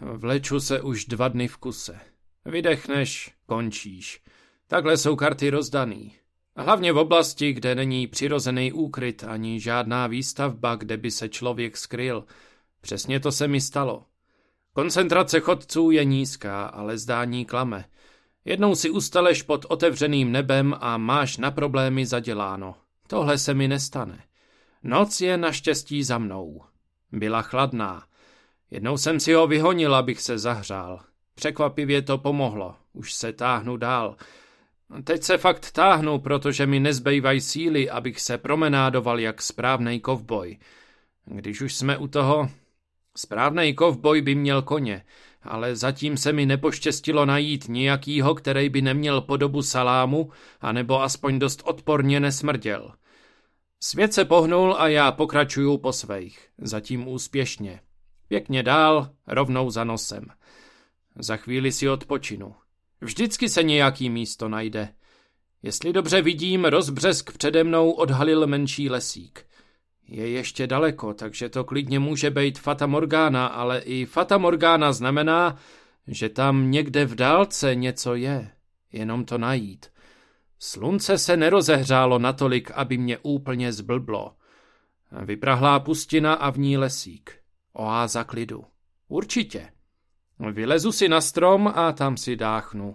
Vleču se už 2 dny v kuse. Vydechneš, končíš. Takhle jsou karty rozdaný. Hlavně v oblasti, kde není přirozený úkryt ani žádná výstavba, kde by se člověk skryl. Přesně to se mi stalo. Koncentrace chodců je nízká, ale zdání klame. Jednou si ustaleš pod otevřeným nebem a máš na problémy zaděláno. Tohle se mi nestane. Noc je naštěstí za mnou. Byla chladná. Jednou jsem si ho vyhonil, abych se zahřál. Překvapivě to pomohlo. Už se táhnu dál. Teď se fakt táhnu, protože mi nezbývají síly, abych se promenádoval jak správnej kovboj. Když už jsme u toho... Správnej kovboj by měl koně, ale zatím se mi nepoštěstilo najít nějakýho, který by neměl podobu salámu, anebo aspoň dost odporně nesmrděl. Svět se pohnul a já pokračuju po svých, zatím úspěšně. Pěkně dál, rovnou za nosem. Za chvíli si odpočinu. Vždycky se nějaký místo najde. Jestli dobře vidím, rozbřesk přede mnou odhalil menší lesík. Je ještě daleko, takže to klidně může být Fata Morgana, ale i Fata Morgana znamená, že tam někde v dálce něco je. Jenom to najít. Slunce se nerozehřálo natolik, aby mě úplně zblblo. Vyprahlá pustina a v ní lesík. Oáza klidu. Určitě. Vylezu si na strom a tam si dáchnu.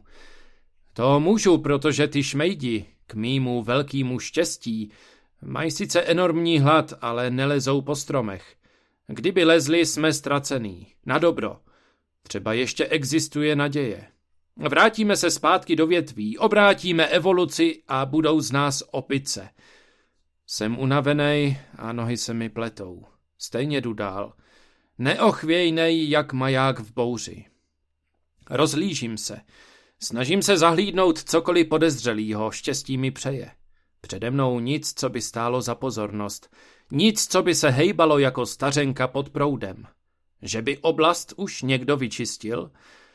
To můžu, protože ty šmejdi, k mýmu velkému štěstí, mají sice enormní hlad, ale nelezou po stromech. Kdyby lezli, jsme ztracený. Na dobro. Třeba ještě existuje naděje. Vrátíme se zpátky do větví, obrátíme evoluci a budou z nás opice. Jsem unavenej a nohy se mi pletou. Stejně jdu dál. Neochvějnej jak maják v bouři. Rozhlížím se. Snažím se zahlídnout cokoliv podezřelýho, štěstí mi přeje. Přede mnou nic, co by stálo za pozornost. Nic, co by se hejbalo jako stařenka pod proudem. Že by oblast už někdo vyčistil?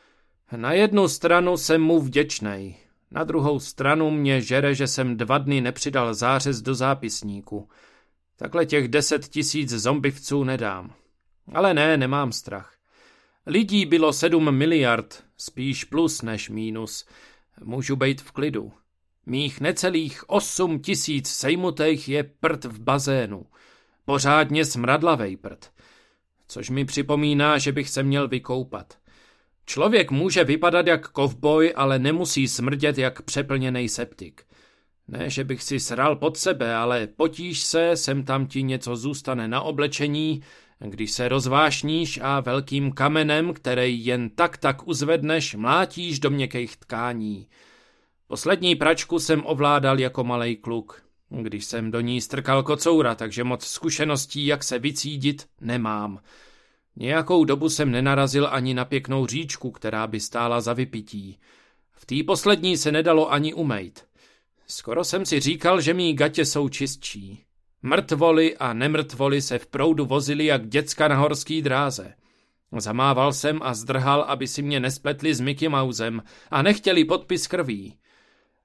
Na jednu stranu jsem mu vděčnej. Na druhou stranu mě žere, že jsem 2 dny nepřidal zářez do zápisníku. Takhle těch 10 000 zombivců nedám. Ale ne, nemám strach. Lidí bylo 7 miliard, spíš plus než mínus. Můžu být v klidu. Mých necelých 8 000 sejmutejch je prd v bazénu. Pořádně smradlavej prd. Což mi připomíná, že bych se měl vykoupat. Člověk může vypadat jak kovboj, ale nemusí smrdět jak přeplněnej septik. Ne, že bych si sral pod sebe, ale potíž se, sem tam ti něco zůstane na oblečení, když se rozvášníš a velkým kamenem, který jen tak uzvedneš, mlátíš do měkkých tkání. Poslední pračku jsem ovládal jako malej kluk, když jsem do ní strkal kocoura, takže moc zkušeností, jak se vycídit, nemám. Nějakou dobu jsem nenarazil ani na pěknou říčku, která by stála za vypití. V té poslední se nedalo ani umejt. Skoro jsem si říkal, že mý gatě jsou čistší. Mrtvoly a nemrtvoly se v proudu vozily jak děcka na horský dráze. Zamával jsem a zdrhal, aby si mě nespletli s Mickey Mousem a nechtěli podpis krví.